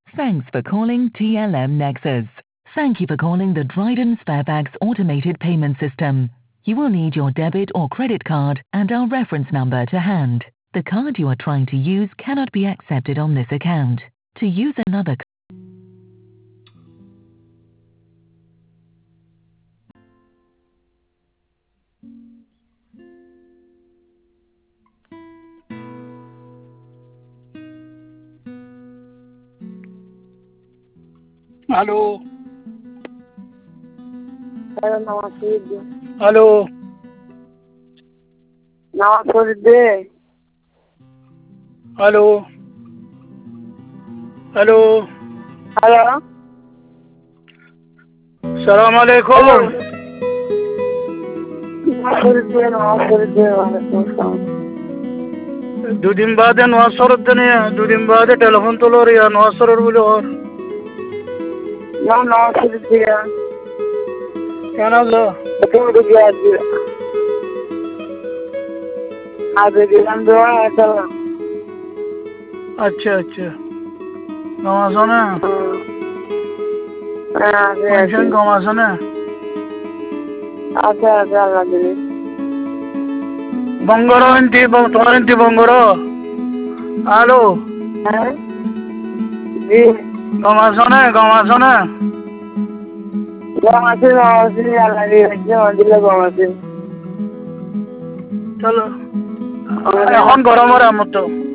Thanks for calling TLM Nexus. Thank you for calling the Dryden Sparebags automated payment system. You will need your debit or credit card and our reference number to hand. The card you are trying to use cannot be accepted on this account. To use another Aló, Namaste. aló, Namaste. aló, aló. Hello? Salam alaikum. দুদিন বাদে নোয়াজ শরৎ জানি দুদিন বাদে telephone তোলো রিয়া নোয়াজ শরৎ বলে ওর কেন আছো আচ্ছা আচ্ছা কম আছো না পেনশন কম আছো না বঙ্গর ইন্তি তোমার ইন্তি বঙ্গর হ্যালো কম আছো না চলো এখন গরমের আমত